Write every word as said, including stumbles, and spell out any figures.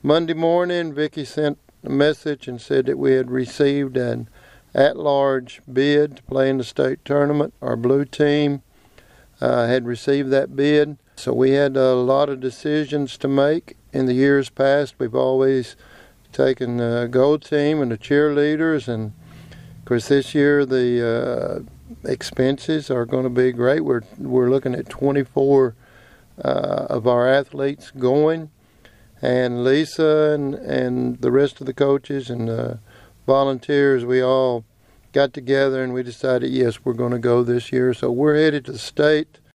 Monday morning, Vicki sent a message and said that we had received an at-large bid to play in the state tournament. Our blue team uh, had received that bid, so we had a lot of decisions to make. In the years past, we've always taken the gold team and the cheerleaders, and of course this year the uh, expenses are going to be great. We're we're looking at twenty-four uh, of our athletes going, and Lisa and and the rest of the coaches and uh, volunteers, we all got together and we decided, yes, we're going to go this year. So we're headed to the state